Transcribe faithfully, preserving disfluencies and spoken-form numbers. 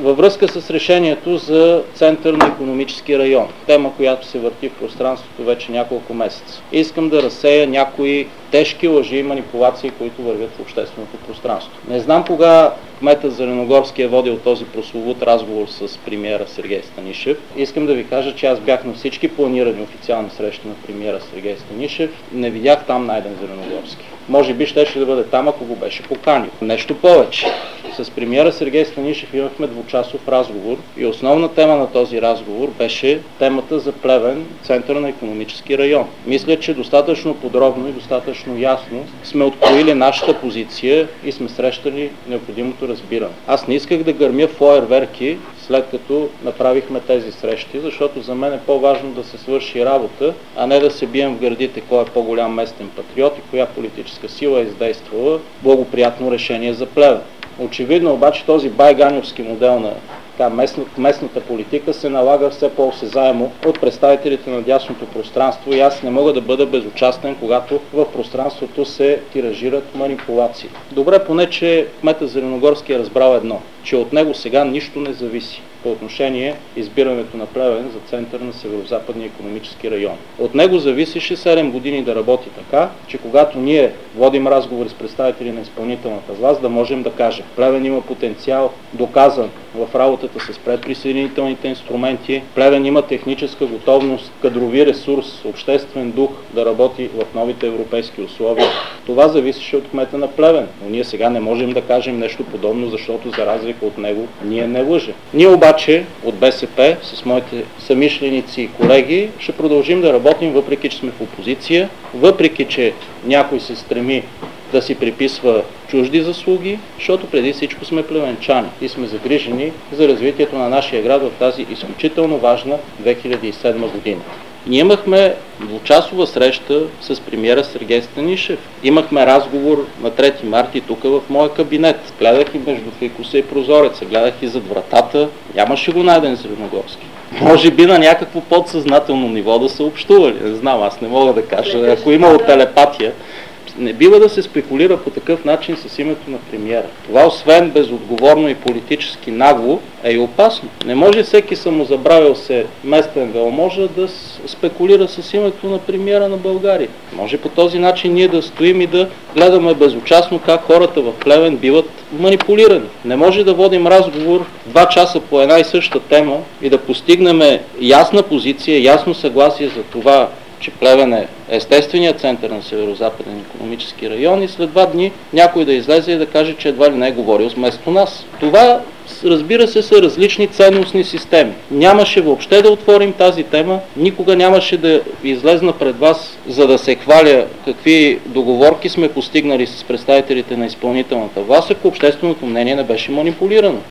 Във връзка с решението за център на икономически район, тема, която се върти в пространството вече няколко месеца, искам да разсея някои тежки лъжи и манипулации, които вървят в общественото пространство. Не знам кога кметът Зеленогорски е водил този прословут разговор с премиера Сергей Станишев. Искам да ви кажа, че аз бях на всички планирани официални срещи на премиера Сергей Станишев. Не видях там Найден Зеленогорски. Може би щеше да бъде там, ако го беше поканил. Нещо повече. С премиера Сергей Станишев имахме двучасов разговор и основна тема на този разговор беше темата за Плевен, център на икономически район. Мисля, че достатъчно подробно и достатъчно ясно сме откроили нашата позиция и сме срещали необходимото разбиране. Аз не исках да гърмя фойерверки, след като направихме тези срещи, защото за мен е по-важно да се свърши работа, а не да се бием в гърдите кой е по-голям местен патриот и коя политическа сила е издействала благоприятно решение за Плевен. Очевидно обаче този байганевски модел на така, местна, местната политика се налага все по-осезаемо от представителите на дясното пространство и аз не мога да бъда безучастен, когато в пространството се тиражират манипулации. Добре, поне че кметът Зеленогорски е разбрал едно, че от него сега нищо не зависи по отношение избирането на Плевен за център на Северозападния икономически район. От него зависеше седем години да работи така, че когато ние водим разговори с представители на изпълнителната власт, да можем да кажем: Плевен има потенциал, доказан в работата с предприсъединителните инструменти, Плевен има техническа готовност, кадрови ресурс, обществен дух да работи в новите европейски условия. Това зависеше от кмета на Плевен, но ние сега не можем да кажем нещо подобно, защото за разлика от него ние не лъжем. Ние обаче от БСП с моите съмишленици и колеги ще продължим да работим, въпреки че сме в опозиция, въпреки че някой се стреми да си приписва чужди заслуги, защото преди всичко сме плевенчани и сме загрижени за развитието на нашия град в тази изключително важна две хиляди и седма година. Ние имахме двучасова среща с премиера Сергей Станишев. Имахме разговор на трети марта и тук в моя кабинет. Гледах и между фикуса и прозореца, гледах и зад вратата. Нямаше го Найден Зеленогорски. Може би на някакво подсъзнателно ниво да са общували. Не знам, аз не мога да кажа. Ако имало телепатия, не бива да се спекулира по такъв начин с името на премиера. Това, освен безотговорно и политически нагло, е и опасно. Не може всеки самозабравил се местен велможа да спекулира с името на премиера на България. Може по този начин ние да стоим и да гледаме безучастно как хората в Плевен биват манипулирани. Не може да водим разговор два часа по една и съща тема и да постигнем ясна позиция, ясно съгласие за това, че Плевен е естественият център на Северозападен икономически район и след два дни някой да излезе и да каже, че едва ли не е говорил вместо нас. Това, разбира се, са различни ценностни системи. Нямаше въобще да отворим тази тема, никога нямаше да излезна пред вас, за да се хваля какви договорки сме постигнали с представителите на изпълнителната власт, ако общественото мнение не беше манипулирано.